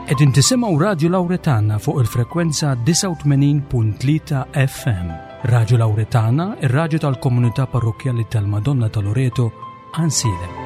Qegħdin tisimgħu Radio Lawretana fuq il-frekwenza 89.3 FM. Radio Lawretana, ir-radju tal-Komunità Parrokjali tal-Madonna ta' Loreto, Ansilem.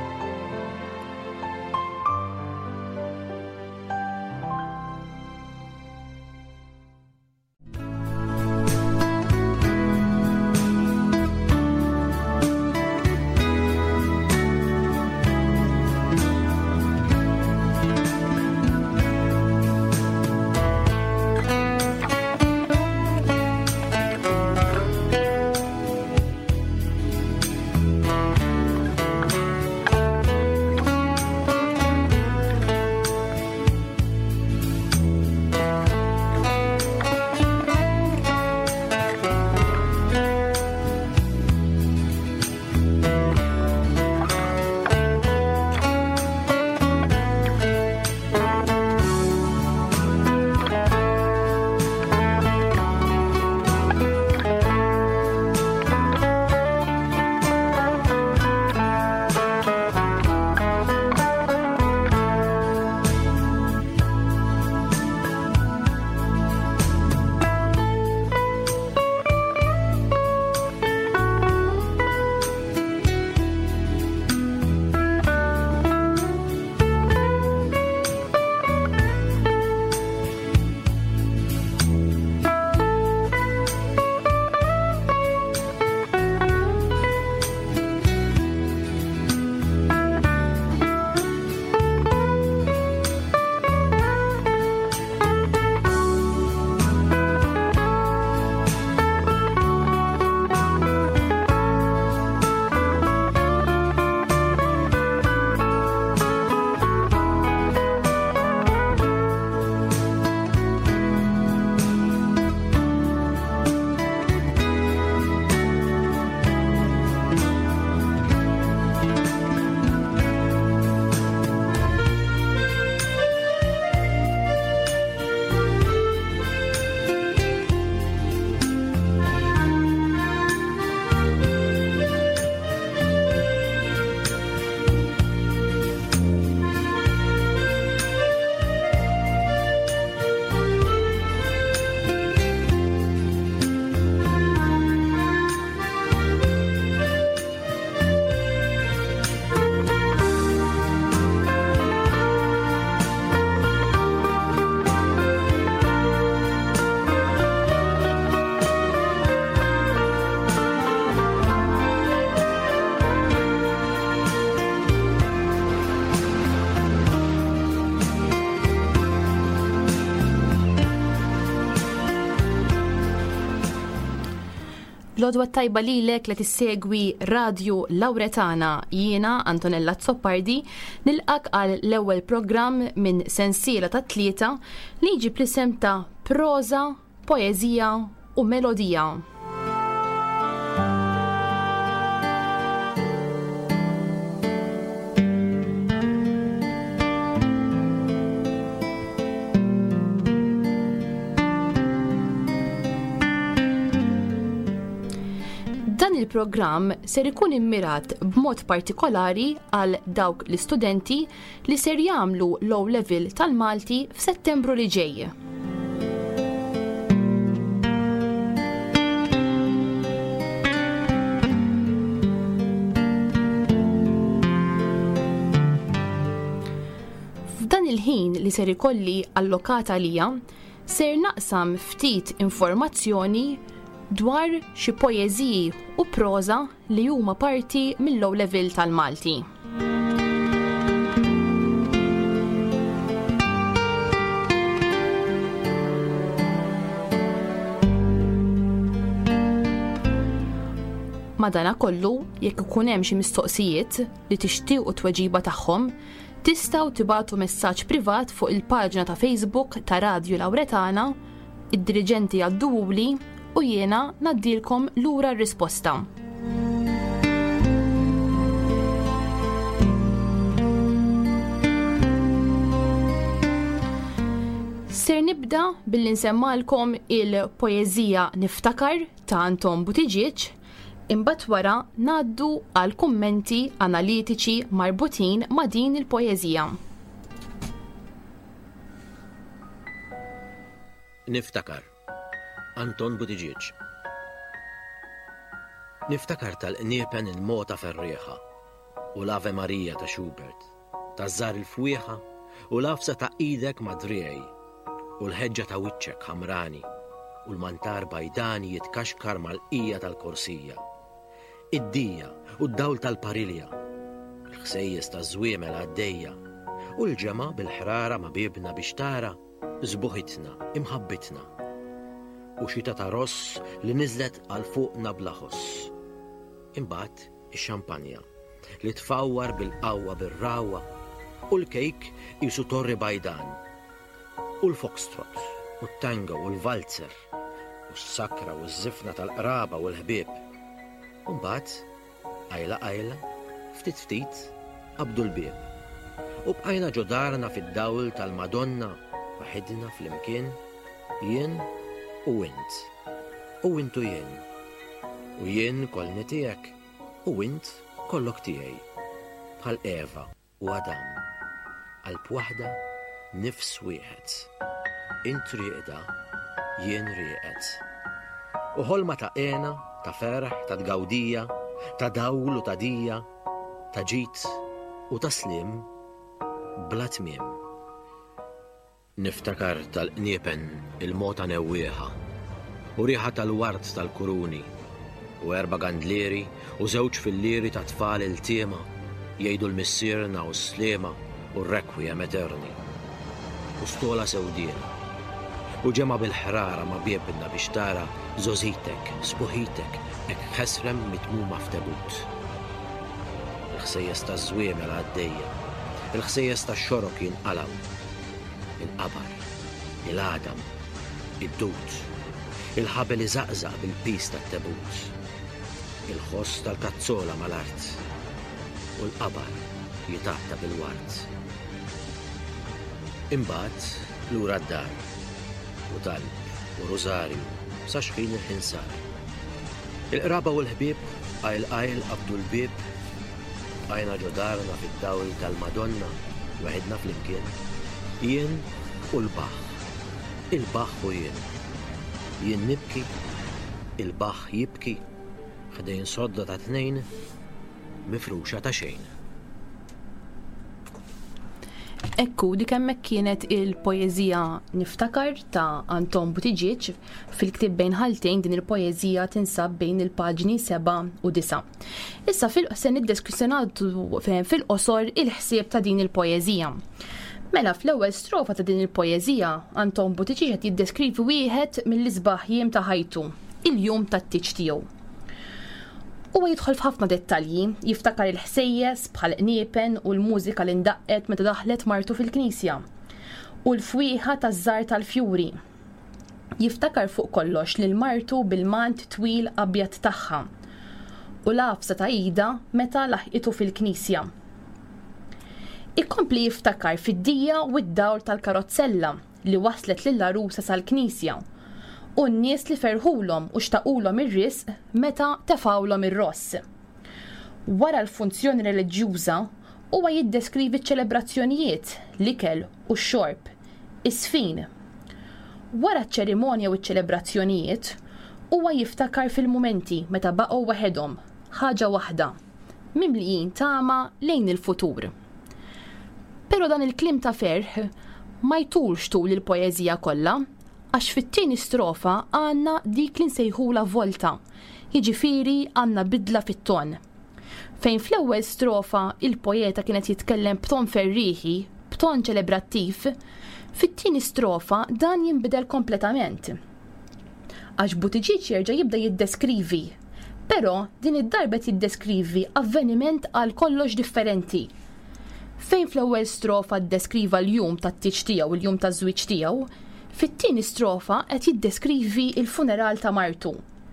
L-odwa tajba lilek li tissegwi Radio Lawretana, jiena Antonella Zoppardi, nilqak għal l-ewwel programm minn sensiela ta' 3 li jġib l-isem ta' proza, poezija u melodija. Il-programm ser ikun immirat b'mod partikolari għal dawk l-istudenti li ser jagħmlu low level tal-Malti f'Settembru li ġej. F'dan il-ħin li ser ikolli allokata lija, ser naqsam ftit informazzjoni dwar xi poeżiji u proza li huma parti mill-low level tal-Malti. Madankollu, jekk ikun hemm xi mistoqsijiet li tixtiequ tweġiba tagħhom, tistgħu tibagħtu messaġġ privat fuq il-paġna ta' Facebook ta' Radio Lawretana, id-diriġenti għadduwli u jiena naddilkom lura r-risposta. Ser nibda billi nsemmalkom il-poezija Niftakar ta' Anton Buttigieg, imbagħad wara ngħaddu għal kummenti analitiċi marbutin ma' din il-poeżija. Niftakar. Anton Buttigieg. Niftakar tal-qniepen il-mota ferrieħa u l-Ave Marija ta' Schubert, ta' żar il-fwieħa u l-afsa ta' idek madriej u l-ħeġġa ta' wiċċek ħamrani u l-mantar bajdani jitkaxkar mal-qija tal-korsija. Id-dija u d-dawl tal-parilja, il-ħsejjes ta' żwiemel għaddejja u l-ġema bil-ħrara ma' bibna biex tara żbuħitna, imħabbitna u xita ta' ross li niżlet għal fuqna blaħoss. Imbagħad ix-xampanja li tfawwar bil-qawwa bir-rawwa u l-kejk qisu torri bajdan u l-foxtrot u t-tango u l-valzer u s-sakra u z-zifna tal-qraba u l-ħbieb. U mbagħad qajla ftit qabdu l-bieb u bqajna ġodarna fid-dawl tal-Madonna waħedna fl-imkien jien u int u intu jien u jien kollni tiegħek u int kollok tiegħi bħal Eva u Adam qalb waħda nifs wieħed. Int rieqda jien rieqed. U ħolma ta' qena, ta' ferħ, ta' tgawdija, ta' dawl u ta' dija, ta' ġid u ta' slim bla tmiem. Niftakar tal-qniepen il-mota newwieħa u riħa tal-wart tal-kuruni u 4 gandlieri u 2 fil-lieri ta' tfal il-tiema jgħidu l-missierna u s-slema u r-rekwiem eterni u stola sewdiena u ġema bil-ħrara ma' biebna biex tara żożitek, sbuħitek, hekk ħesrem mitmuma f'tebut. Il-ħsejjes ta' żwiemel għaddejja, il-ħsejjes ta' xorok jinqalaw, il-qabar, il-għadam, id-dut, il-ħabel iżaqżaq bil-pis tat-tebut, il-ħoss tal-kazzola mal-art u l-qabar jitaħta bil-wart. Imbagħad lura d-dar u talb u rużarju sa xħin il-ħinsar. Il-qraba u l-ħbieb qajl qabdu l-bieb bqajna ġodarna fid-dawl tal-Madonna waħedna flimkien jien u l-baħ, il-baħ u jien nibki, il-baħ jibki, ħdejn sodda ta' 2 mifruxa ta' xejn. Ekku, dik hemmhekk kienet il-poeżija Niftakar ta' Anton Buttigieg. Fil-ktieb bejn ħaltejn din il-poeżija tinsab bejn il-paġni 7 u 9. Issa se niddeskrizzjonatu fil-qosor il-ħsieb ta' din il-poeżija. Mela fl-ewwel strofa ta' din il-poeżija, Anton Buttigieg qed jiddeskrivi wieħed mill-isbaħ jiem ta' ħajtu, il-jum tat-tiġ tiegħu. Huwa jidħol f'ħafna dettalji, jiftakar il-ħsejjes bħal qniepen u l-mużika li ndaqqet meta daħlet martu fil-Knisja u l-fwieħa taż-żar tal-fjuri. Jiftakar fuq kollox lil martu bil-mant twil abjad tagħha u l-għafsa ta' ida meta laħqitu fil-Knisja. Ikkompli jiftakar fid-dija u d-dawl tal-karozzella li waslet lill-arusa sal-Knisja u n-nies li ferħulhom u xtaqulhom ir-risq meta tefawlhom ir-ross. Wara l-funzjoni reliġjuża huwa jiddeskrivi ċ-ċelebrazzjonijiet, l-ikel u x-xorb, is-sfin. Wara ċ-ċerimonja u ċ-ċelebrazzjonijiet huwa jiftakar fil-mumenti meta baqgħu waħedhom, ħaġa waħda, mimlijin tama lejn il-futur. Però dan il-klim ta' ferħ ma jtulx tul il-poeżija kollha, għax fit-tieni strofa għandna dik li nsejħula volta, jiġifieri għandna bidla fit-ton. Fejn fl-ewwel strofa il-poeta kienet jitkellem b'ton ferriħi, b'ton ċelebrattiv, fit-tieni strofa dan jinbidel kompletament. Għax Buttigieg jerġa' jibda jiddeskrivi, però din id-darba jiddeskrivi avveniment għal kollox differenti. Fejn fl-ewwel strofa ddeskriva l-jum tat-tiġ tiegħu u l-jum taż-żwieġ tiegħu, fit-tieni strofa qed jiddeskrivi il-funeral ta' martu.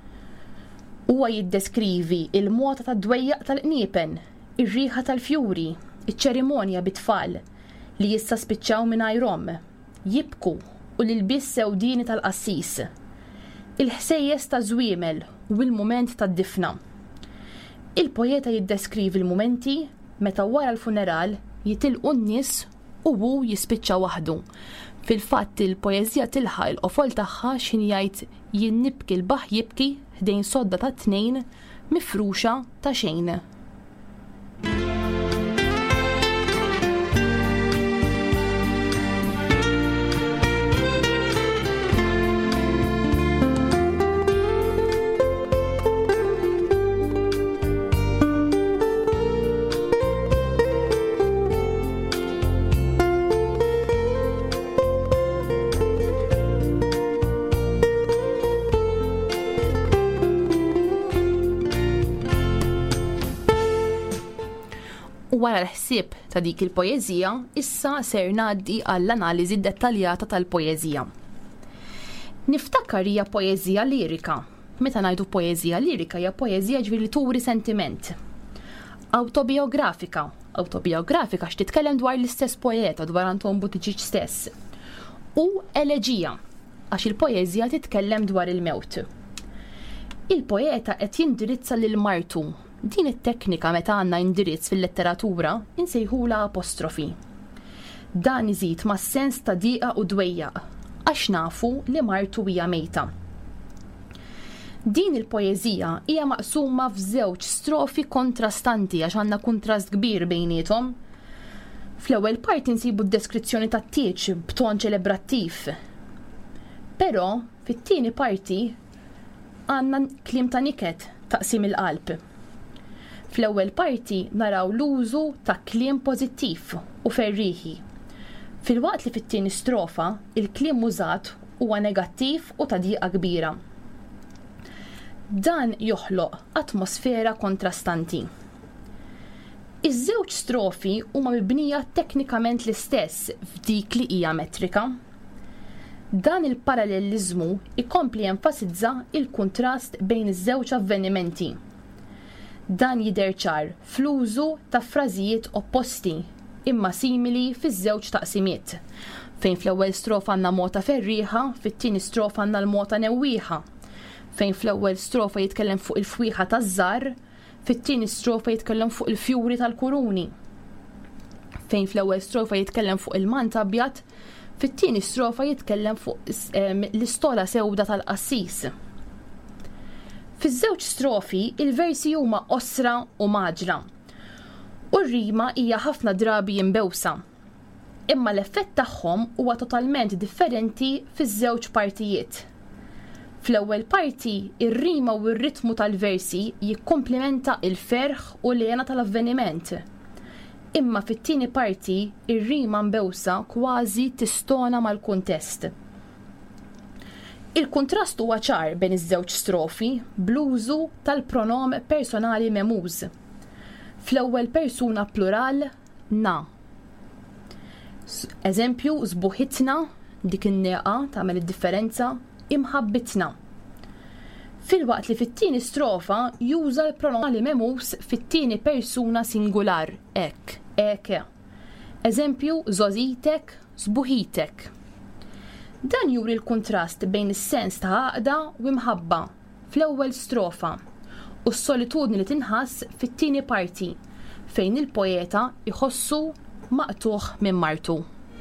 Huwa jiddeskrivi il-mota tad-dwejjaq tal-qniepen, ir-riħa tal-fjuri, iċ-ċerimonja bit-tfal li issa spiċċaw mingħajrhom, jibku u l-ilbies sewdini tal-qassis, il-ħsejjes ta' żwiemel u l-mument tad-difna. Il-poeta jiddeskrivi l-mumenti meta wara l-funeral jitilqu n-nies u hu jispiċċa waħdu. Fil-fatt il-poeżija tilħaq il-qofol tagħha x'in jgħid jien nibki l-baħ jibki ħdejn sodda ta' tnejn mifruxa ta' xejn. Wara l-ħsieb ta' dik il-poeżija, issa ser ngħaddi għall-analiżi dettaljata tal-poeżija. Niftakar hija poeżija lirika. Meta ngħidu poeżija lirika hija poeżija ġifieri turi sentiment. Autobiografika x'titkellem dwar l-istess poeta dwar Anton Buttigieg stess. U eleġija għax il-poeżija titkellem dwar il-mewt. Il-poeta qed jindirizza lil martu. Din it-teknika meta għandna indirizz fil-letteratura insejħula apostrofi. Dan iżid mas-sens ta' dieqa u dwejjaq għax nafu li martu hija mejta. Din il-poeżija hija maqsuma f'żewġ strofi kontrastanti għax għandna kuntrast kbir bejniethom. Fl-ewwel parti nsibu d-deskrizzjoni tat-tieġ b'ton ċelebrattiv. Però fit-tieni parti għandna kliem ta' niket taqsim il-qalb. Fl-ewwel parti naraw l-użu ta' kliem pożittiv u ferriħi. Filwaqt li fit-tieni strofa il-kliem użat huwa negattiv u ta' dieqa kbira. Dan joħloq atmosfera kontrastanti. Iż-żewġ strofi huma mibnija teknikament l-istess f'dik li hija metrika. Dan il-paralleliżmu ikompli jenfasizza il-kuntrast bejn iż-żewġ avvenimenti. Dan jidher ċar fl-użu ta' frażijiet opposti imma simili fiż-żewġ taqsimiet. Fejn fl-ewwel strofa għandna mota ferriħa, fit-tieni strofa għandna l-mota newwieħa. Fejn fl-ewwel strofa jitkellem fuq il-fwieħa taż-żarr, fit-tieni strofa jitkellem fuq il-fjuri tal-kuruni. Fejn fl-ewwel strofa jitkellem fuq il-mant abjad, fit-tieni strofa jitkellem fuq l-istola sewda tal-qassis. Fiż-żewġ strofi il-versi huma osra u maġra. U r-rima hija ħafna drabi jimbewsa. Imma l-effett tagħhom huwa totalment differenti fiż-żewġ partijiet. Fl-ewwel parti ir-rima u r-ritmu tal-versi jikkomplimenta il-ferħ u l-għena tal-avveniment. Imma fit-tieni parti ir-rima mbewsa kważi tistona mal-kuntest. Il-kontrast huwa ċar bejn iż-żewġ strofi bl-użu tal-pronom personali memuż. Fl-ewwel persuna plural na. Eżempju, żbuħitna dik in-neqa tagħmel id-differenza imħabbitna. Filwaqt li fit-tieni strofa juża l-pronominali memuż fit-tieni persuna singular ek, eke. Eżempju, żożitek, żbuħitek. Dan juri l-kontrast bejn is-sens ta' għaqda u imħabba fl-ewwel strofa u s-solitudni li tinħass fit-tieni parti fejn il-poeta iħossu maqtuħ minn martu.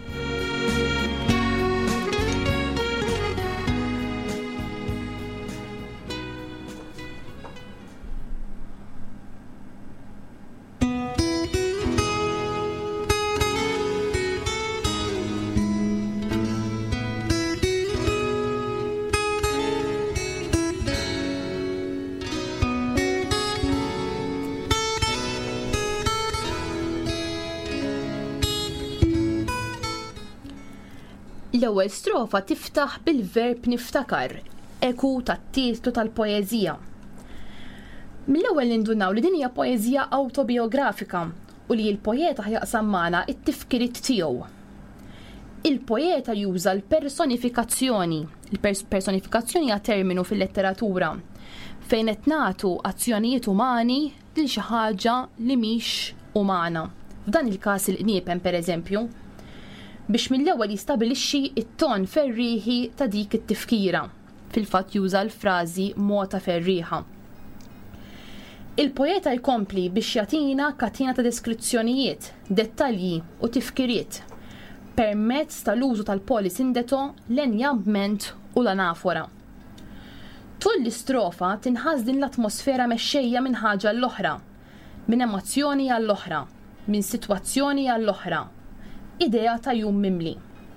L-ewwel strofa tiftaħ bil-verb niftakar, eku tat-titlu tal-poeżija. Mill-ewwel nindunaw li din hija poeżija autobiografika u li l-poeta ħjaqsam magħna t-tifkiriet tiegħu. Il-poeta juża l-personifikazzjoni. Il-personifikazzjoni hija terminu fil-letteratura fejn qed nagħtu azzjonijiet umani lil xi ħaġa li mhix umana. F'dan il-każ il-qniepen pereżempju, biex mill-ewwel jistabilixxi t-ton ferriħi ta' dik it-tifkira. Fil-fatt juża l-frażi mota ferriħa. Il-poeta jkompli biex jagħtina katina ta' deskrizzjonijiet, dettalji u tifkiriet. permezz tal-użu tal-polisindeto, l-enjambment u l-anafora. Tul l-istrofa tinħass din l-atmosfera mexxejja minn ħaġa l-oħra, minn emozzjoni għall-oħra, minn sitwazzjoni għall-oħra, idea ta' jum mimli.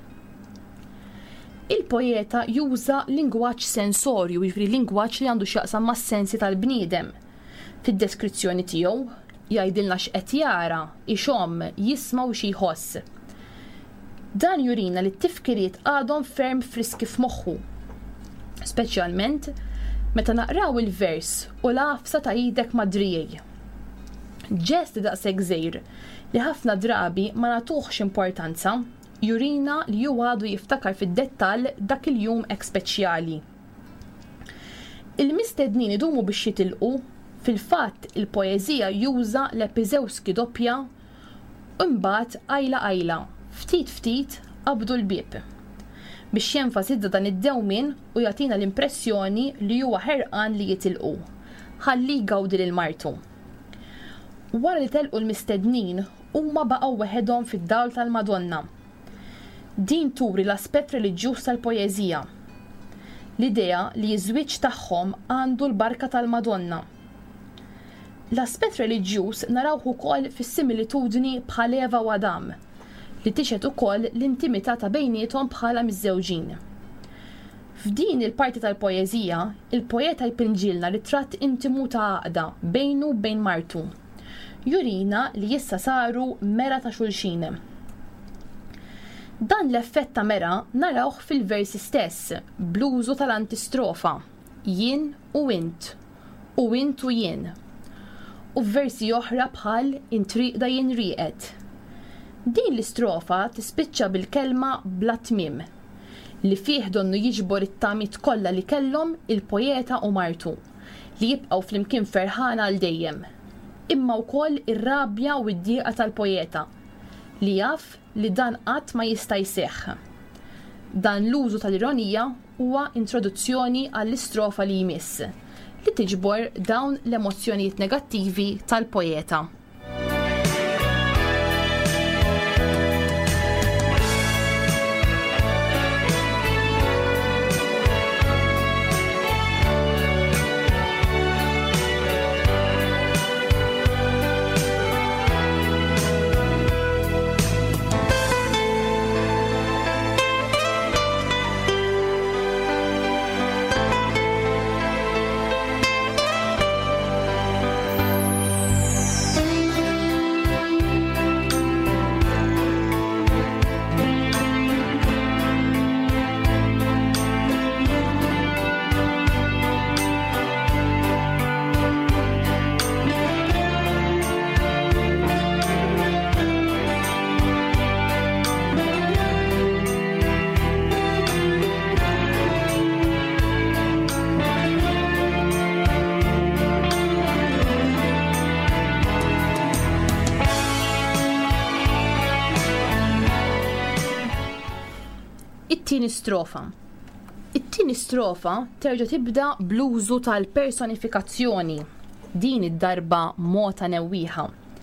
Il-poeta juża lingwaġġ sensorju, jiġri lingwaġġ li għandu x'jaqsam mas-sensi tal-bniedem. Fid-deskrizzjoni tiegħu jgħidilna x'qed jara, ixomm, jisma' u xi jħoss. Dan jurina li t-tifkiriet għadhom ferm friski f'moħħu, speċjalment meta naqraw il-vers u l-għafsa ta' idek madrijej. Ġest daqshekk żgħir li ħafna drabi ma nagħtuhx importanza jurina li hu għadu jiftakar fid-dettall dak il-jum hekk speċjali. Il-mistednin idumu biex jitilqu, fil-fatt il-poeżija juża l-epiżewski doppja u mbagħad għajla, ftit ftit qabdu l-bieb biex jenfasizza dan id-dewmien u jagħtina l-impressjoni li huwa ħerqan li jitilqu, ħalli jgawdi lil martu. Wara li telqu l-mistednin huma baqgħu weħedhom fid-dawl tal-Madonna. Din turi l-aspett reliġjuż tal-poeżija. L-idea li ż-żwieġ tagħhom għandu l-barka tal-Madonna. L-aspett reliġjuż narawh ukoll fis-similitudni bħal Eva u Adam, li tixed ukoll l-intimità ta' bejniethom bħala miż-żewġin. F'din il-parti tal-poeżija, il-poeta jpinġilna ritratt intimu ta' għaqda bejnu bejn martu. Jurina li issa saru mera ta' xulxin. Dan l-effett ta' mera narawh fil-versi stess, blużu tal-antistrofa, jien u int u jien. U f'versi oħra bħal intriqda jien rieqed. Din l-istrofa tispiċċa bil-kelma bla tmiem, li fih donnu jiġbor it-tamit kollha li kellhom il-poeta u martu, li jibqgħu flimkien ferħana għal dejjem. Imma wkoll ir-rabja u d-dieqa tal-poeta, li jaf li dan qatt ma jista' jseħħ. Dan l-użu tal-ironija huwa introduzzjoni għall-istrofa li jmiss, li tiġbor dawn l-emozzjonijiet negattivi tal-poeta. It-tieni strofa. It-tieni strofa terġa' tibda bl-użu tal-personifikazzjoni, din id-darba mota newwieħa.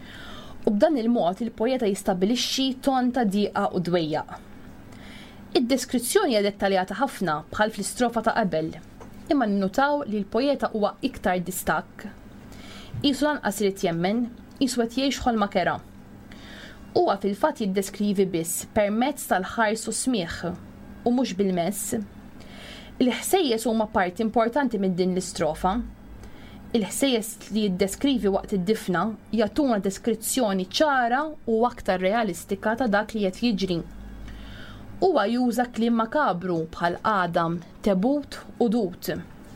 U b'dan il-mod il-poeta jistabbilixxi ton ta' dieqa u dwejjaq. Id-deskrizzjoni hija dettaljata ħafna bħal fl-istrofa ta' qabel, imma nnutaw li l-poeta huwa iktar distakk. Qisu lanqas irid jemmen, qisu qed jgħix ħolma kera. Huwa fil-fatt jiddeskrivi biss permezz tal-ħars u smigħ u mhux bil-mess. Il-ħsejjes huma parti importanti minn din l-istrofa. Il-ħsejjes li jiddeskrivi waqt id-difna jagħtuna deskrizzjoni ċara u aktar realistika ta' dak li qed jiġri. Huwa juża kliem makabru bħal Adam, tebut u dut.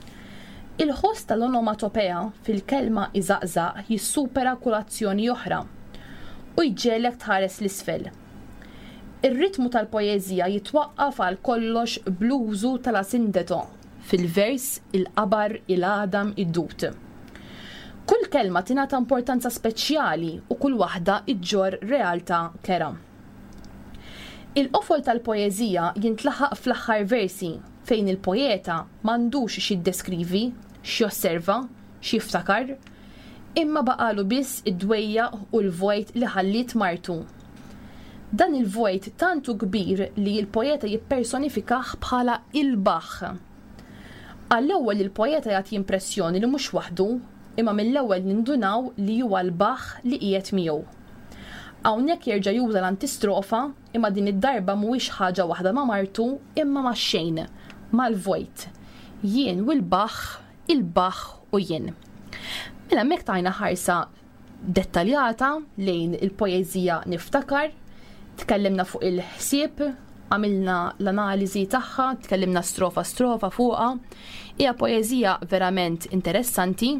Il-ħoss tal-onomatopea fil-kelma iżaqżaq jissupera kull azzjoni oħra u jġelek tħares l-isfel. Ir-ritmu tal-poeżija jitwaqqaf għal kollox bl-użu tal-asindeto fil-vers, il-qabar, il-Adam, id-dut. Kull kelma tingħata importanza speċjali u kull waħda iġġor realtà kera. Il-qofol tal-poeżija jintlaħaq fl-aħħar versi fejn il-poeta m'għandux x'iddeskrivi, x'josserva, x'jiftakar, imma baqalu biss id-dwejja u l-vojt li ħallit martu. Dan il-vojt tantu kbir li l-poeta jippersonifikaħ bħala il-baħ. Għall-ewwel il-poeta jagħti impressjoni li mhux waħdu, imma mill-ewwel nindunaw li huwa l-baħ li qiegħed miegħu. Hawnhekk jerġa' juża l-antistrofa, imma din id-darba mhuwiex ħaġa waħda ma' martu imma ma' xejn, mal-vojt. Jien u l-baħ, il-baħ u jien. Mela hemmhekk tajna ħarsa dettaljata lejn il-poeżija niftakar, tkellimna fuq il-ħsieb, għamilna l-analiżi tagħha, tkellimna strofa fuqha. Hija poeżija verament interessanti.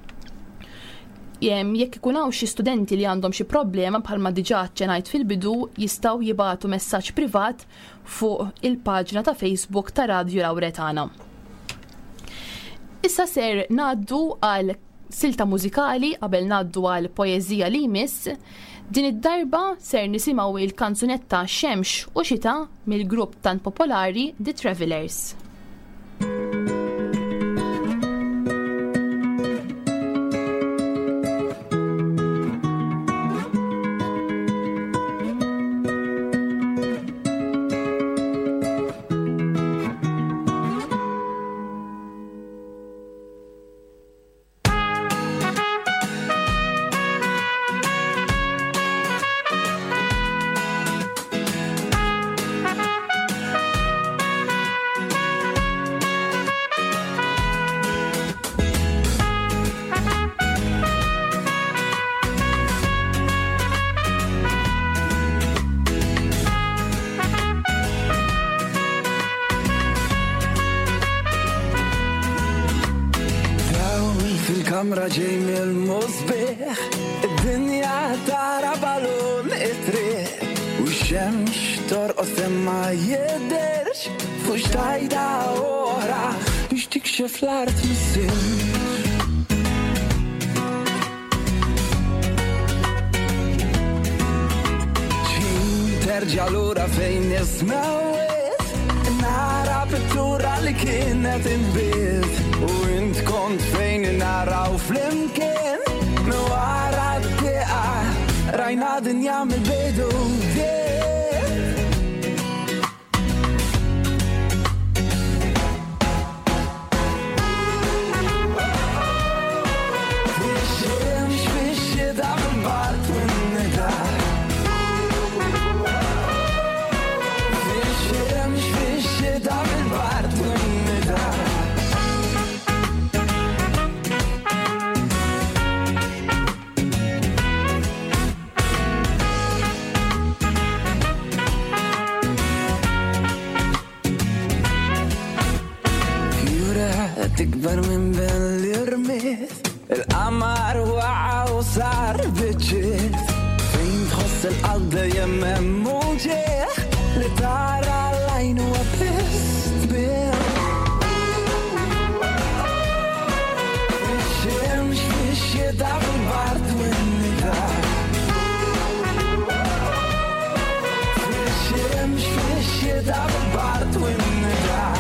Jekk ikun hawn xi studenti li għandhom xi problema bħalma diġà ċenajt fil-bidu, jistgħu jibagħtu messaġġ privat fuq il-paġna ta' Facebook ta' Radio Lawretana. Issa ser ngħaddu għal silta mużikali qabel ngħaddu għal poeżija li jmiss. Din id-darba ser nisimgħu il-kanzunetta Xemx u Xita mill-grupp tant popolari The Travelers. kamra ġej mill-musbih, id-dinja tara balun it-triq u x-xemx torqos imma jidherx fux tajda oħra biex tikxef l-art mis-silx. Terġa' lura fejn nismawet, nara pittura li kienet inbit u int kont fejn naraw flimkien nwara d-diqa rajna dinja mill-bidu tikber minn ben li rmiet il-qamar waqa u sar biċċiet fejn tħoss il-qalb dejjem hemm ġieħ li tara l-għajn huwa biss bil. Fix-xemx fix-xita fil-bart u n-nidar. Fix-xemx fix-xita fil-bart u n-nidar.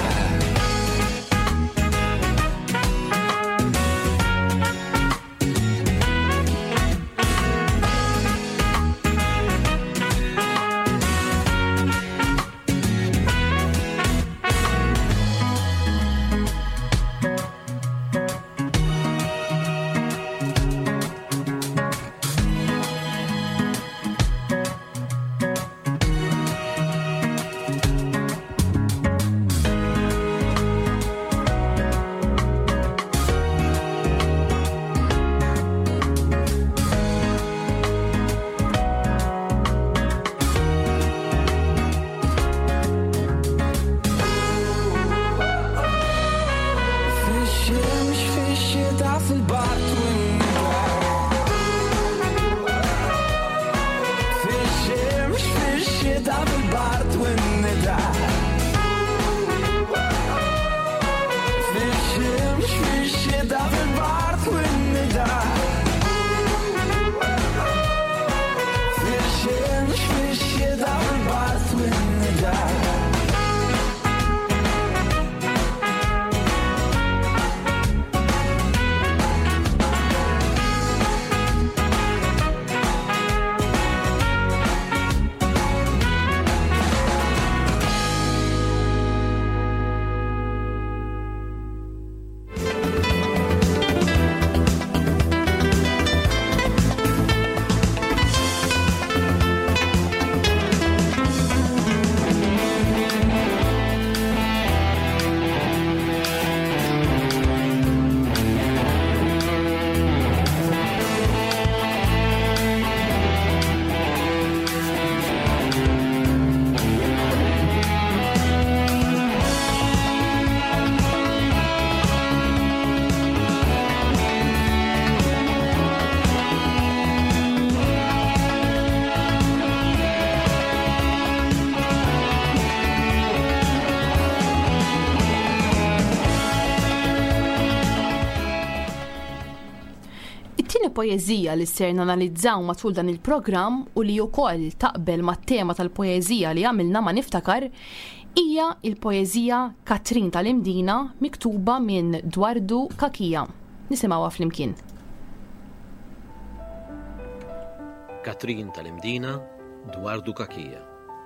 poeżija li ser nanalizzaw matul dan il-programm u li wkoll taqbel mat-tema tal-poeżija li għamilna ma niftakar hija il-poeżija Katrin tal-Imdina miktuba minn Dwardu Kakija. Nisimgħuha flimkien. Katrin tal-Imdina, Dwardu Kakija.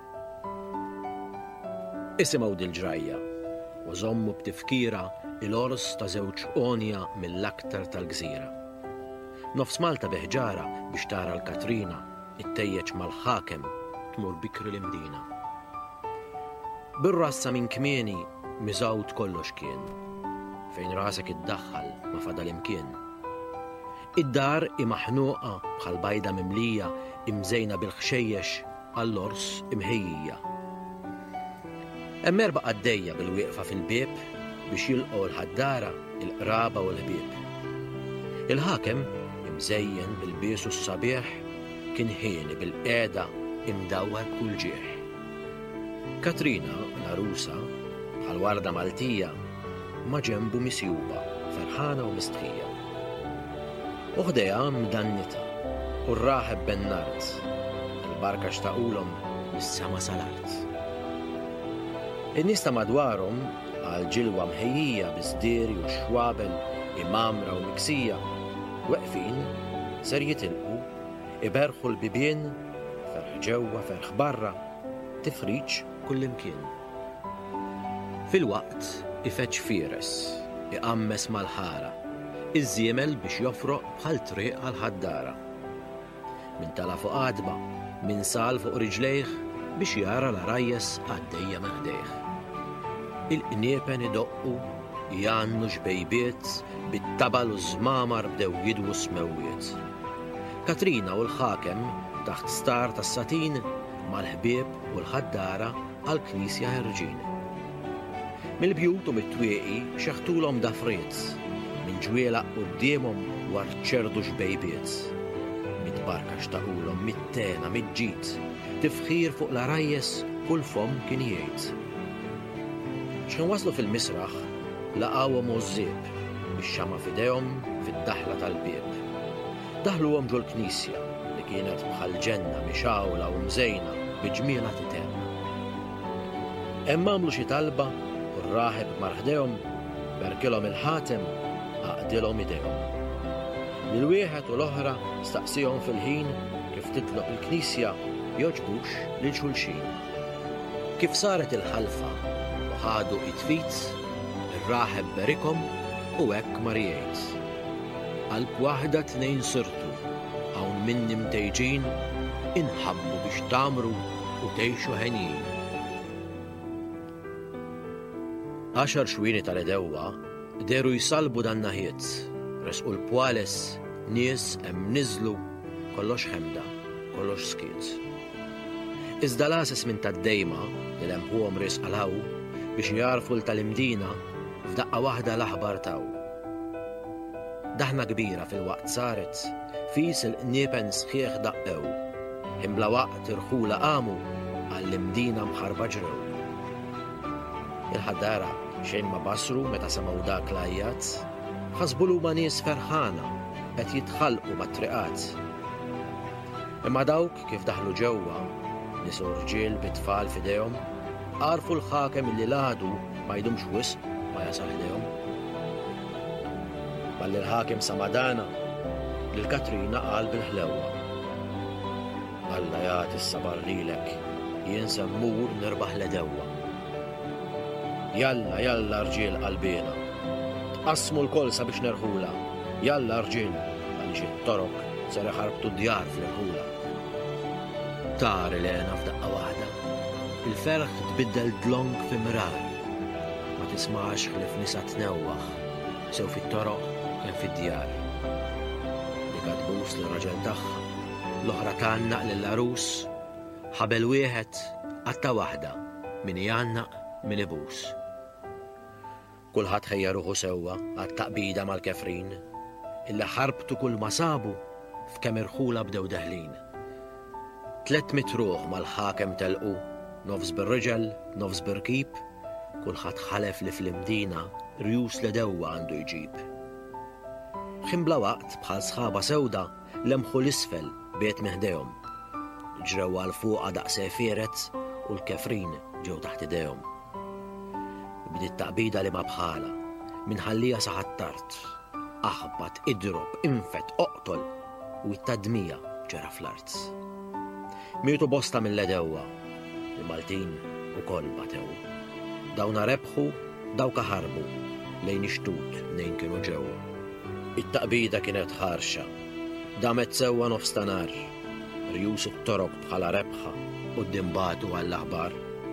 Isimgħu dil-ġrajja u żommu b'tifkira il-ors ta' żewġ qonja mill-aktar tal-gżira. Nofs Malta beħġara biex tara l-Katrina ittejjeġ mal-ħakem tmur bikri l-Imdina. Bir-rassa minn kmieni miżawt kollox kien, fejn rasek iddaħħal ma fadal imkien. Id-dar imaħnuqa bħal bajda mimlija imżejna bil-ħxejjex għall-ors imħejjija. Hemm erba' għaddejja bil-wieqfa fil-bieb biex jilqgħu l-ħaddara, il-qraba u l-ħbieb. Il-ħakem imżejjen bil-biesu s-sabiħ kien ħieni bil-qiegħda imdawwar kull ġieħ. Katrina, l-arusa, bħal warda Maltija, ma ġembu misjuba, ferħana u mistħija. Uħdeja mdannita u rraħeb ben-nart, il-barka xtaqulhom mis-sema sal-art. In-nies ta' madwarhom għal ġilwa mħejjija biżdieri u xwabel, imamra u miksija, weqfin ser jitilqu, iberħu l-bibien, ferħ ġewwa ferħ barra, tifriġ kullimkien. Fil-waqt ifeċ fieres, iqammes mal-ħara, iż-żiemel biex jofroq bħal triq għal-ħaddara. Min tala fuq qadba, min sal fuq riġlejh biex jara l-rajjes għaddejja meħdejh. Il-qniepen idoqqu, jannu xbejbiet, bit-tabal u żmamar bdew jidwu smewwiet. Katrina u l-ħakem taħt star tas-satin mal-ħbieb u l-ħaddara għall-knisja ħerġin. Mill-bjut u mit-twieqi xeħtulhom dafriet, minn ġwielaq qudiemhom war ċerdu xbejbiet. Mit-barka xtaqulhom mit-tena, mit-ġid, tifħir fuq l-arajjes kull fom kien jgħid. X'kien waslu fil-misraħ laqgħuhom użżieb bix-xama f'idejhom fid-daħla tal-bieb. Daħluhom ġol knisja li kienet bħal ġenna mixawla u mżejna biġmiela titenna. Hemm għamlu xi talba u r-raħeb marħdejhom berkilhom il-ħatem għaqdilhom idejhom. Lil-wieħed u l-oħra staqsihom fil-ħin kif titloq il-knisja joġbux lil xulxin. Kif saret il-ħalfa u ħadu it-tfit, ir-raħeb berikom u hekk marjejt. Qalb waħda tnejn sirtu, hawn minni mtejġin, inħabbu biex tamru u tgħixu ħenjin. 10 xwieni tal-edewwa deru jsalbu dan naħiet, resqu l-pwales, nies hemm niżlu, kollox ħemda, kollox skiet. Iżda l-ases minn tad-dejma li lemħuhom risqalaw biex jarfu l-tal-Imdina f'daqqa waħda l-aħbar taw. Daħna kbira fil-waqt saret, fis il-qniepen sħiħ daqqew, imbla waqt irħula qamu għall-Imdina mħarba ġrew. Il-ħaddara xejn ma basru meta semgħu dak l-ajjat, ħasbulu ma nies ferħana qed jitħallqu mat-triqat. Imma dawk kif daħlu ġewwa, nies u rġiel bit-tfal f'idejhom, għarfu l-ħakem li l-għadu ma jdumx wisq ma jasal ħdejhom. Balli l-ħakem samadana lil-Katrina qal bil-ħlewwa. Alla jagħti s-sabar lilek, jien semmur nirbaħ l-edewwa. Jalla, jalla rġiel qalbina, tqassmu l-kol sabiex nerħula. Jalla rġiel, għaliex it-torok ser iħarbtu d-djar fl-irħula. Tari lena f'daqqa waħda, il-ferħ tbiddel dlong fi mirar. Ma tismax ħlif nisa tnewwaħ, sew fit-toroq kien fid-djar. Li katbus l-raġel tagħha, l-oħra tgħannaq lill-arus, ħabel wieħed qatta waħda, min jgħannaq min ibus. Kulħadd ħejja ruħu sewwa għat-taqbida mal-kefrin, illa ħarbtu kull ma sabu f'kemm irħula bdew deħlin. 300 ruħ mal-ħakem telqu, nofs bir-riġel, nofs bir-kib, kulħadd ħalef li fl-Imdina rjus l-edewwa għandu jġib. Bħin bla waqt bħal sħaba sewda lemħu l-isfel biet meħdejhom. Ġrew għal fuq daqs Efirez u l-kefrin ġew taħt idejhom. Bdiet taqbida li ma bħala, minħallija saħat-tart. Aħbat, idrob, infet, oqtol u t-tadmija ġara fl-art. Mietu bosta mill-edewwa, il-Maltin ukoll batew. Dawna rebħu, dawka ħarbu, lejn ixtut nejn kienu ġew. It-taqbida kienet ħarxa, damet sewwa nofs ta' nar, rjus it-torok bħala rebħa u d-dimbatu għall-aħbar.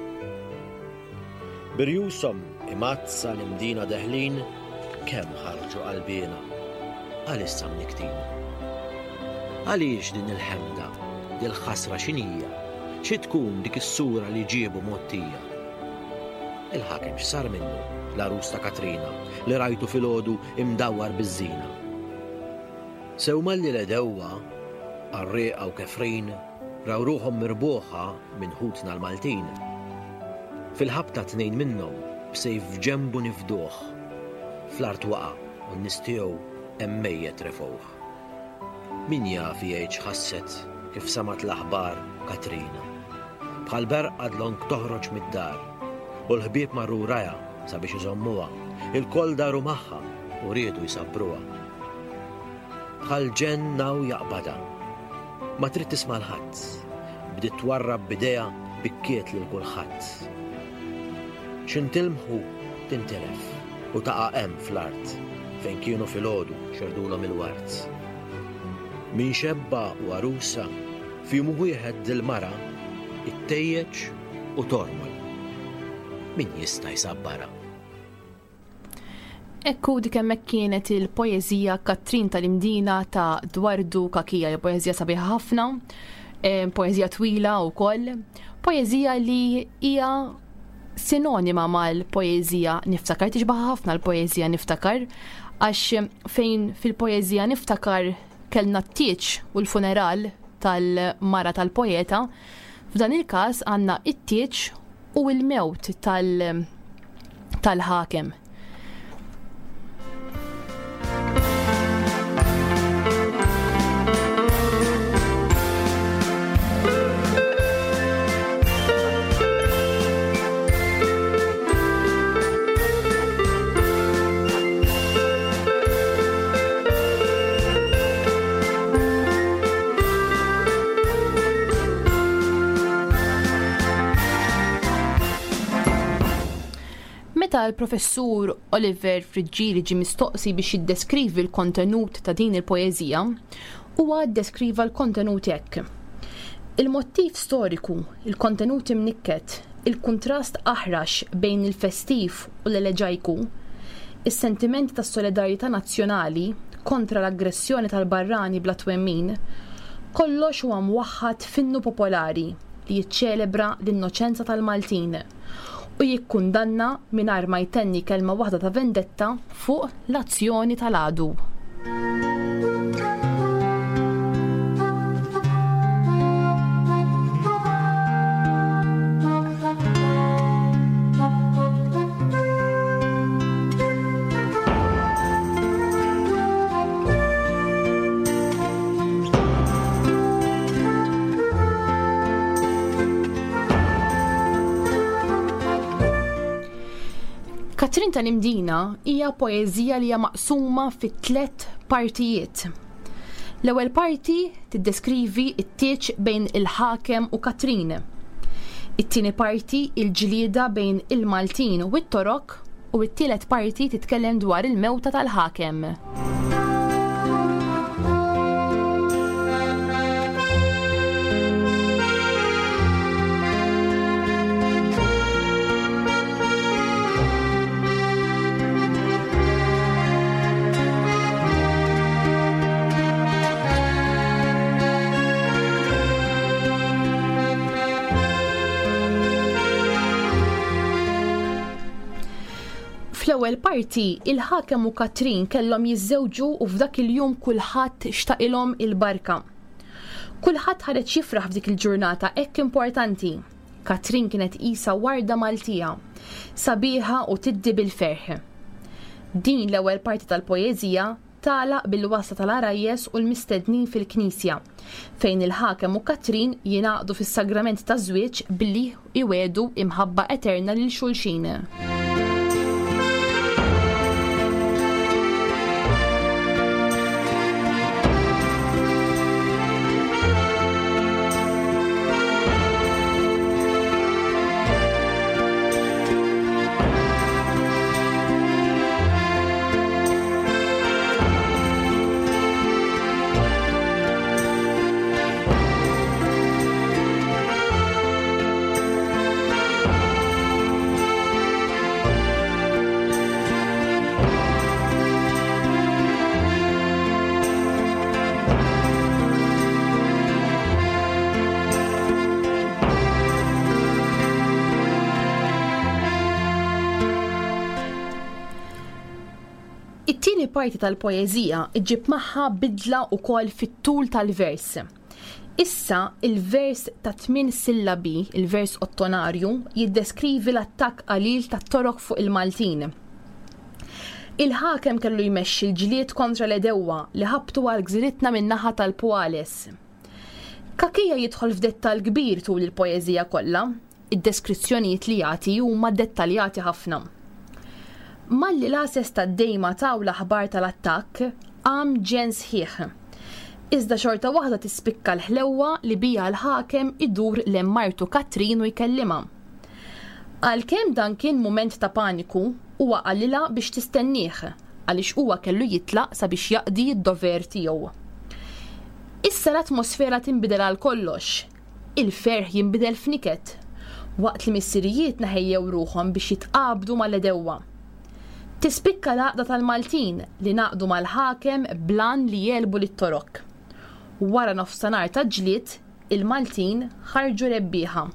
Birjusom imazza l-imdina deħlin kemm ħarġu qalbina għalissa mniktin. Għaliex din il-ħemda, dil-ħasra x'inhija, xi tkun dik is-sura li ġiebu mottija. Il-ħakem x'sar minnu l-arus ta' Katrina li rajtu filgħodu imdawwar biż-żina. Sewmalli l-edewwa għarrieqa u kefrin raw ruħhom mirbuħa minn ħutna l-Maltin. Fil-ħabta tnejn minnhom b'sejf ġembu nifduh. Fl-art waqa' u n-nies tiegħu hemm mejjed refuh. Min jaf jgħid x'ħasset kif samat l-aħbar Katrina. Bħal berqa dlonk toħroġ mid-dar u l-ħbieb marru raja sabiex iżommuha, il-koll daru magħha u riedu jsabbruha. Bħal ġenna u jaqbada, ma trid tisma' l-ħadd, bdiet twarrab bidejha bikkiet lil kulħadd. X'intilmħu tintilef u taqa' hemm fl-art fejn kienu filgħodu xerdulhom il-wart. Min xebba u arusa f'jum wieħed dil-mara ittejjeġ u tormol. Min jista' jsabbara. Ekku dik hemmhekk kienet il-poeżija Katrin tal-Imdina ta' Dwardu Kakija, poeżija sabiħa ħafna, poeżija twila wkoll, poeżija li hija sinonima mal-poeżija Niftakar, tixbaħ ħafna l-poeżija Niftakar, għax fejn fil-poeżija Niftakar kellna t-tieċ u l-funeral tal-mara tal-poeta, f'dan il-każ għandna it-tieċ u l-mewt tal-ħakem. Meta l-professur Oliver Friġġieli ġie mistoqsi biex jiddeskrivi l-kontenut ta' din il-poeżija, huwa ddeskriva l-kontenut hekk. Il-mottiv storiku, il-kontenut imnikket, il-kuntrast aħrax bejn il-festiv u l-eleġajku, is-sentiment tas solidarjetà nazzjonali kontra l-aggressjoni tal-barrani bla twemmin, kollox huwa mwaħħad finnu popolari li jiċċelebra l-innoċenza tal-Maltin u jikkundanna mingħajr ma jtenni kelma waħda ta' vendetta fuq l-azzjoni tal-għadu. Katrin tal-Imdina hija poeżija li hija maqsuma fi 3 partijiet. L-ewwel parti tiddeskrivi t-tieċ bejn il-ħakem u Katrin. It-tieni parti il-ġlieda bejn il-Maltin u t-torok u t-tielet parti titkellem dwar il-mewta tal-ħakem. Fl-ewwel parti, il-ħakem u Katrin kellhom jiżżewġu u f'dak il-jum kulħadd xtaqilhom il-barka. Kulħadd ħareġ jifraħ f'dik il-ġurnata hekk importanti. Katrin kienet qisha warda Maltija, sabiħa u tiddi bil-ferħ. Din l-ewwel parti tal-poeżija tagħlaq bil-wasta tal-arajjes u l-mistednin fil-Knisja, fejn il-ħakem u Katrin jingħaqdu fis-sagrament ta' żwieġ billi iwedu imħabba eterna lil xulxin. It-tieni parti tal-poeżija iġib magħha bidla wkoll fit-tul tal-vers. Issa il-vers ta' 8 sillabi, il-vers ottonarju, jiddeskrivi l-attakk qalil tat-toroq fuq il-Maltin. Il-ħakem kellu jmexxi l-ġlied kontra l-Edewwa li ħabtu għal gżiritna min-naħa tal-Pwales. Kakija jidħol f'dettall kbir tul il-poeżija kollha, id-deskrizzjonijiet li jagħti huma dettaljati ħafna. Malli l-ases tad-dejma taw l-aħbar tal-attakk għam ġen sħiħ. Iżda xorta waħda tispikka l-ħlewwa li bija l-ħakem idur l-emmartu Katrin u jkellima. Għalkemm dan kien mument ta' paniku, huwa qalilha biex tistennieh għaliex huwa kellu jitlaq sabiex jaqdi d-dover tiegħu. Issa l-atmosfera tinbidel għal kollox. Il-ferħ jinbidel f'niket, waqt li missirijiet naħejjew ruħhom biex jitqabdu mal-Edewwa. Tispikka l-għaqda tal-Maltin li naqdu mal-ħakem blan li jelbu lit-toroq. Wara nofsinhar ta' ġlied, il-Maltin ħarġu rebbieħa.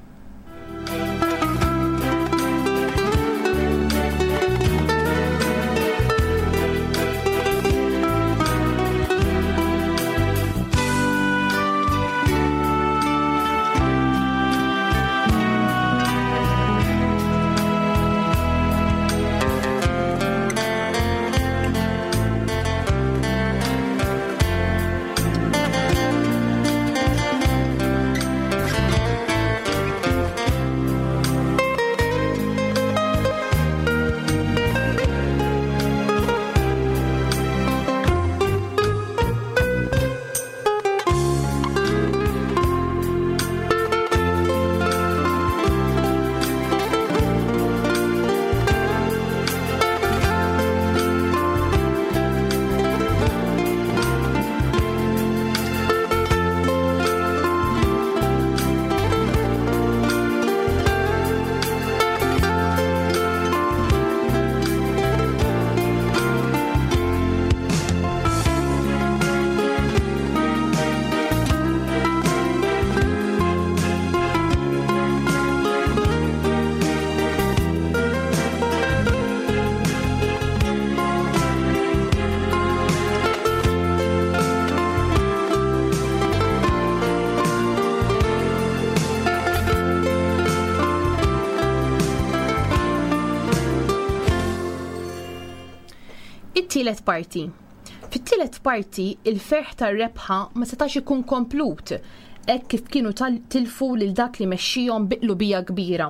It-tielet parti. Fit-tielet parti il-ferħ tar-rebħa ma setax ikun komplut, hekk kif kienu tilfu lil dak li mexxihom biqlubija kbira.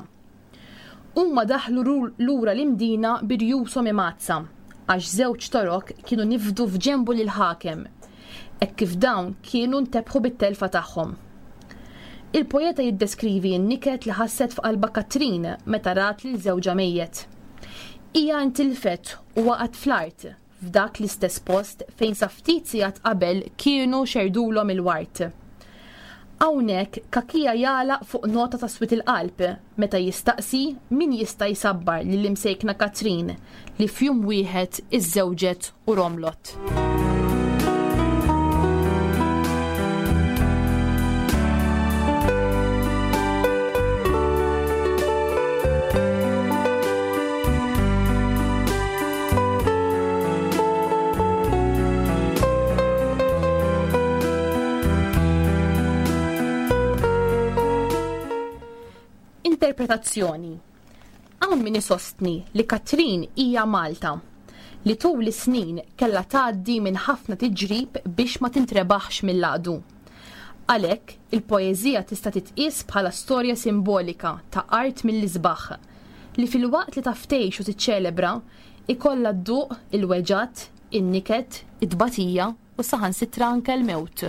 Huma daħlu lura l-imdina birjushom imazza, għax żewġ toroq kienu nifdu f'ġenbu lil-ħakem, hekk kif dawn kienu ntebħu bit-telfa tagħhom. Il-poeta jiddeskrivi n-niket li ħasset f'qalba Katrin meta rat lil żewġa mejjed. Hija ntilfet u waqgħet fl-art f'dak l-istess post fejn sa ftit sigħat qabel kienu xerdulhom il-wart. Hawnhekk Kakija jagħlaq fuq nota ta' swit il-qalb meta jistaqsi min jista' jsabbar lill-imsejkna Katrin li f'jum wieħed iżżewġet u romlot. Interpretazzjoni. Hawn min isostni li Katrin hija Malta. li tul is-snin kellha tgħaddi minn ħafna tiġrib biex ma tintrebaħx mill-għadu. Għalhekk, il-poeżija tista' titqies bħala storja simbolika ta' art mill-isbaħ li fil-waqt li taftejx u tiċċelebra ikollha d-duq, il-weġat, in-niket, id-tbatija u saħansitra anke l-mewt.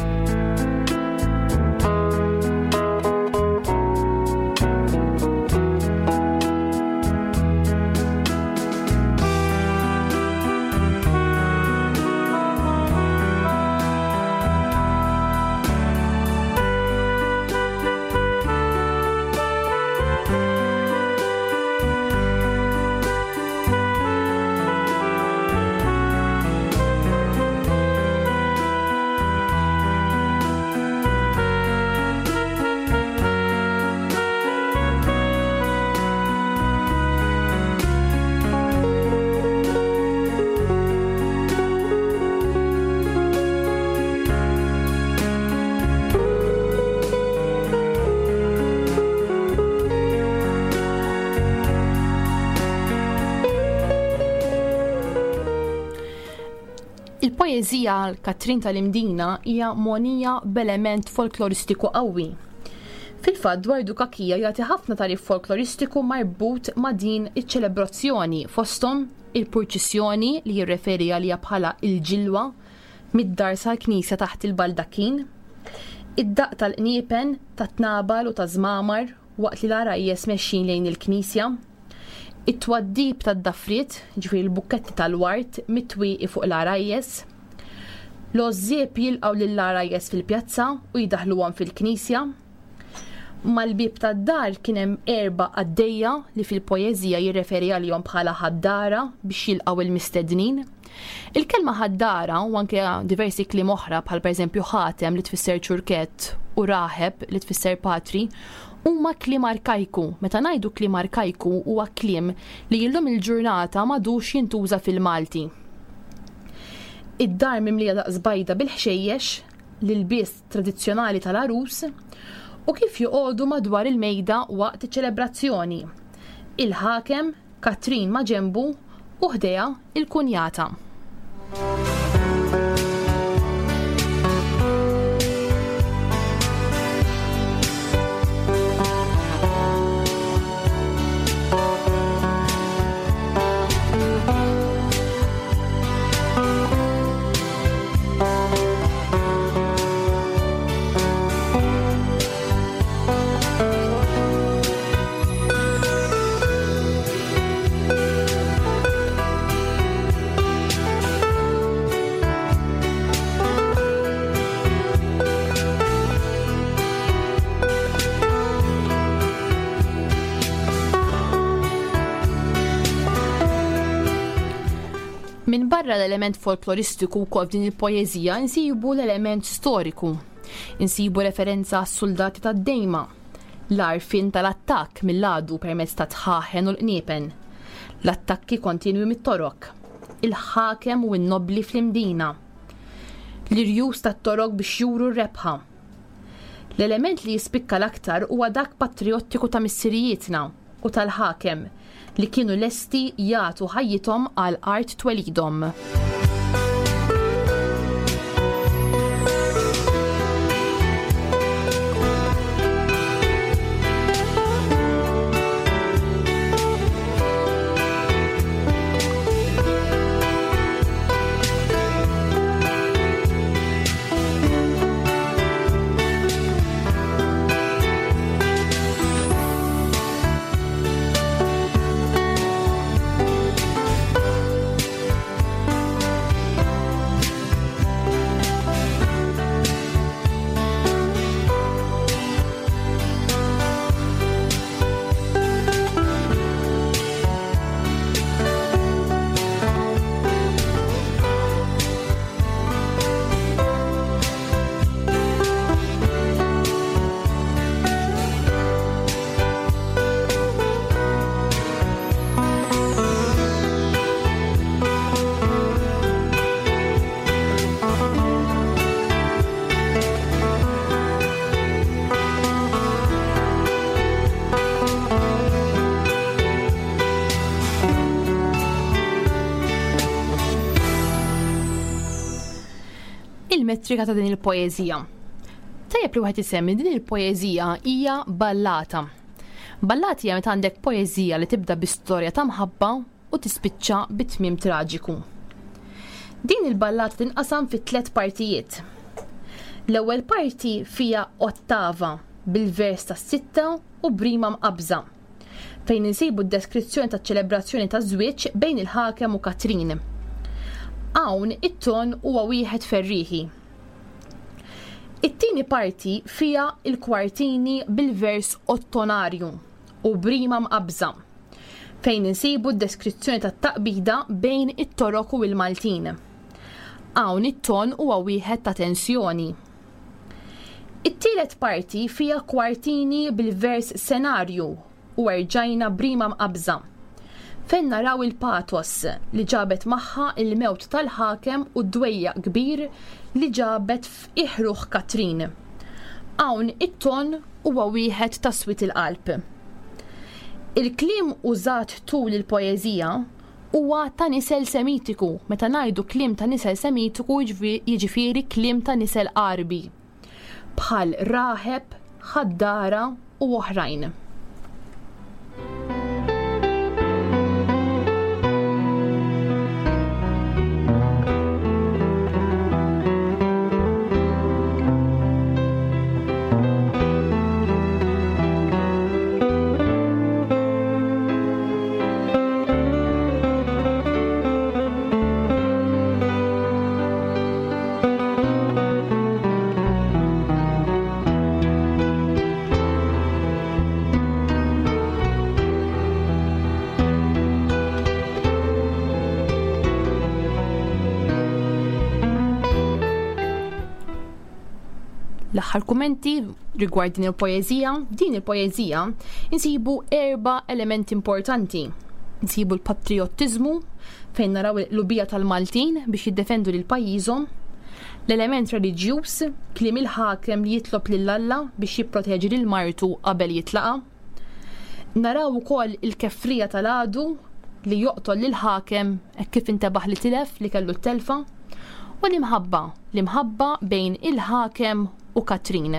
Il-poeżija Katrin tal-Imdina hija monija b'element folkloristiku qawwi. Fil-fatt dwar Dukakija jagħti ħafna tarif folkloristiku marbut ma' din iċ-ċelebrazzjoni fosthom il-purċissjoni li jirreferi għalija bħala il-ġilwa mid-dar sal-knisja taħt il-baldakin, id-daq tal-qniepen tat-tnabal u taż-żmamar waqt li l-arajjes mexxin lejn il-knisja, it-twaddib tad-dafriet, ġifieri l-bukketti tal-wart mitwieqi fuq l-arajjes, l-għożieb jilqgħu lill-arajjes fil-pjazza u jidaħluhom fil-knisja. Mal-bib tad-dar kien hemm erba' għaddejja li fil-poeżija jirreferi għalihom bħala ħaddara biex jilqgħu il-mistednin. Il-kelma ħaddara u anke diversi kliem oħra bħal pereżempju ħatem li tfisser ċurkett u raħeb li tfisser patri huma kliem arkajku. Meta ngħidu kliem arkajku huwa kliem li llum il-ġurnata m'għadux jintuża fil-Malti. Id-dar mimlija daqs bajda bil-ħxejjex l-ilbies tradizzjonali tal-arus u kif joqogħdu madwar il-mejda waqt iċ-ċelebrazzjoni. Il-ħakem, Katrin ma' ġenbu u ħdejha il-kunjata. Min barra l-element folkloristiku wkoll f'din il-poeżija insibu l-element storiku. Insibu referenza għas-soldati tad-dejma, l-għarfien tal-attakk mill-għadu permezz ta' tħaħen u l-qniepen, l-attakki kontinwi mit-torok, il-ħakem u n-nobli fl-imdina, l-irjus tat-torok biex juru r-rebħa. L-element li jispikka l-aktar huwa dak patriottiku ta' missirijietna u tal-ħakem li kienu lesti jagħtu ħajjithom għal art twelidhom. metrika ta' din il-poeżija. Tajjeb li wieħed isemmi din il-poeżija hija ballata. Ballati hija meta għandek poeżija li tibda bi-storja ta' mħabba u tispiċċa bit-tmiem traġiku. Din il-ballata tinqasam fi 3 partijiet. L-ewwel parti fija ottava bil-vers ta' 6 u brima mqabża, fejn insibu d-deskrizzjoni ta' ċelebrazzjoni ta' żwieġ bejn il-ħakem u Katrin. Hawn it-ton huwa wieħed ferriħi. It-tieni parti fija il-kwartini bil-vers ottonarju u brima mqabża, fejn insibu d-deskrizzjoni ta' taqbida bejn it-Torok u l-Maltin. Hawn it-ton huwa wieħed ta' tensjoni. It-tielet parti fija kwartini bil-vers senarju u erġajna brima mqabża, fejn naraw il-patos li ġabet magħha il-mewt tal-ħakem u d-dwejja kbir li ġabet f'iħruħ Katrin. Hawn it-ton huwa wieħed ta' swit il-qalb. Il-kliem użat tul il-poeżija huwa ta' nisel semitiku. Meta ngħidu kliem ta' nisel semitiku jiġifieri kliem ta' nisel qarbi, bħal raħeb, ħaddara u oħrajn. L-aħħar kummenti rigward din il-poeżija insibu 4 elementi importanti. Insibu l-patriottiżmu fejn naraw l-ubija tal-Maltin biex jiddefendu lil pajjiżhom, l-element reliġjuż, kliem il-ħakem li jitlob lill-Alla biex jipproteġi lil martu qabel jitlaqa. Naraw ukoll il-kefrija tal-għadu li joqtol lil-ħakem kif intebaħ li tilef li kellu t-telfa, u l-imħabba bejn il-ħakem u Katrin.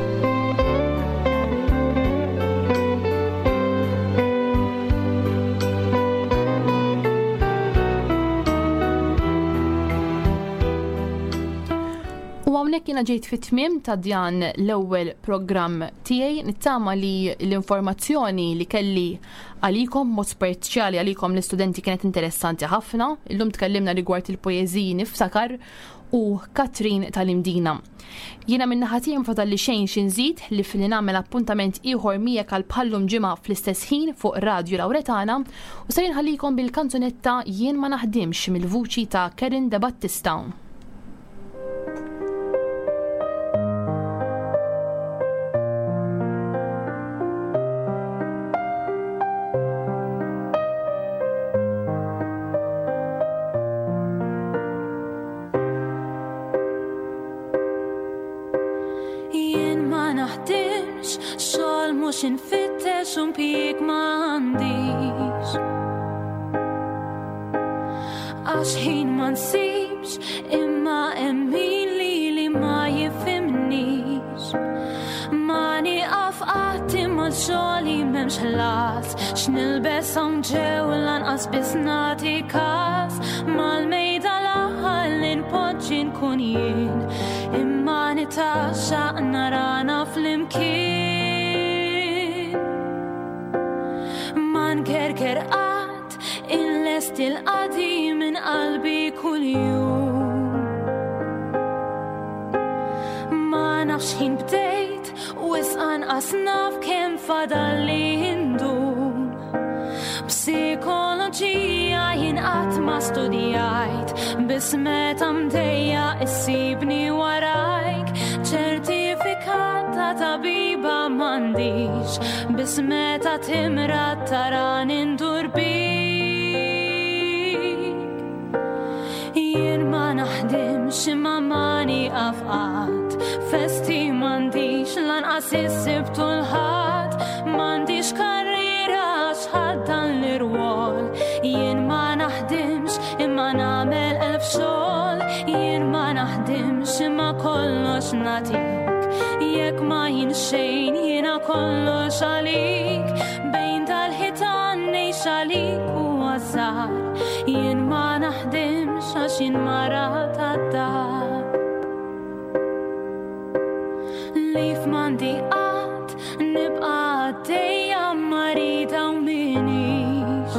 U hawnhekk jiena ġejt fit-tmiem ta' dan l-ewwel programm tiegħi, nittama li l-informazzjoni li kelli għalikom, mod speċjali għalikom l-istudenti kienet interessanti ħafna. Illum tkellimna rigward il-poeżiji nifsakar u Katrin tal-Imdina. Jiena minn naħa tiegħi mfadalli xejn xi nżid li fil nagħmel appuntament ieħor miegħek għal bħallum ġimgħa fl-istess ħin fuq Radio Lawretana u se jinħallikom bil-kanzunetta Jien ma naħdimx mill-vuċi ta' Kerin De Battista. Mux infittex pik m'għandix, għax ħin ma nsibx imma emmin li ma jifimnix. Ma niqaf qatti mal-xogħol li m'hemmx ħlas, x'nilbes hawn ġew lanqas biss nagħti każ. Mal-mejda l-aħħar li npoġġi nkun jien, imma nitaxxa narana flimkien. Kerker qatt inlest il-qadim min qalbi kuljum. Ma nafx ħin bdejt u anqas naf kemm fadalli ndum. Psikoloġija jien qatt ma studjajt, biss meta mdejja issibni warajk. Ċertifikat ta' tabiba m'għandix, biss meta timrat taran indur bik. Jien ma naħdimx imma ma nieqaf qatt, festi m'għandix lanqas issibtu l-ħadd. M'għandix karriera x'ħadd dan l-irwol. Jien ma naħdimx imma nagħmel elf xogħol. Jien ma naħdimx imma kollox natik. Jekk ma jien xejn jiena kollox għalik. Bejn tal-ħitan ngħix għalik u għażar. Jien ma naħdimx għax jien mara tad-dar. Li f'mandi qatt nibqa' għaddejja marita u minix.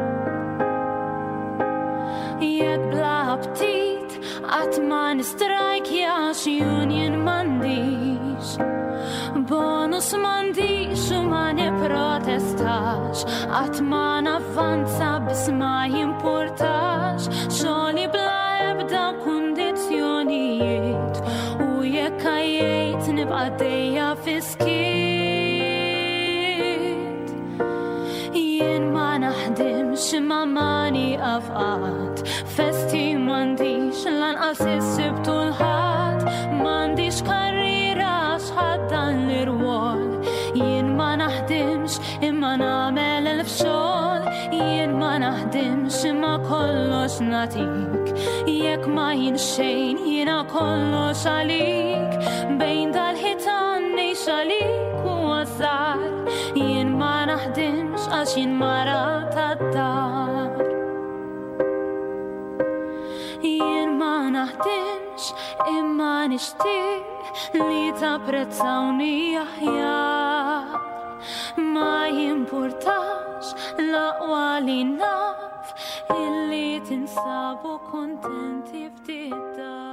Jekk bla aptit qatt ma nistrajkjax union m'għandix. Bonus m'għandix u ma nipprotestax. Qatt ma navvanza biss ma jimpurtax. Xogħli bla ebda kundizzjonijiet. U jekk għajjejt nibqa' għaddejja fiskiet. Jien ma naħdimx imma mani qafqat. Festi m'għandix lanqas issibtu l-ħadd. M'għandix karriera x'ħaddan l-irwol. Jien ma naħdimx imma nagħmel elf xogħol. Jien ma naħdimx imma kollox natik. Jekk ma jien xejn jiena kollox għalik. Bejn dal-ħitan ngħix għalik u għażar. Jien ma naħdimx għax jien mara tad-dar. Jien ma naħdimx imma nixtieq li tapprezzawni aħjar. Ma jimpurtax l-aqwa li naf illi tinsabu kontenti ftit dar.